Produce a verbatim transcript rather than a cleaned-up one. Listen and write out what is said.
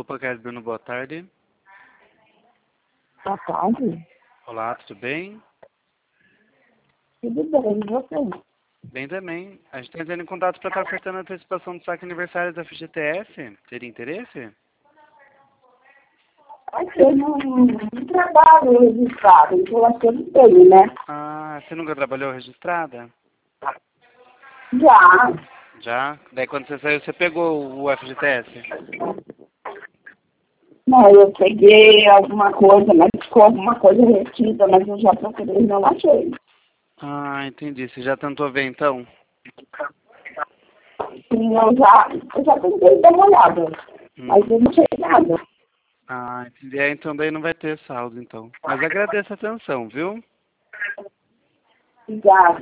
Opa, Carlos Bruno, boa tarde. Boa tarde. Olá, tudo bem? Tudo bem, e você? Bem também. A gente está entrando em contato para estar ofertando a antecipação do saque aniversário da F G T S. Teria interesse? Aqui eu não, não trabalho registrado, então acho que eu não tenho, né? Ah, você nunca trabalhou registrada? Já. Já? Daí quando você saiu, você pegou o F G T S? Não, eu peguei alguma coisa, mas ficou alguma coisa retida, mas eu já procurei e não achei. Ah, entendi. Você já tentou ver então? Sim, eu já, eu já tentei dar uma olhada, mas Hum. eu não achei nada. Ah, entendi. É, então daí não vai ter saldo então. Mas agradeço a atenção, viu? Já.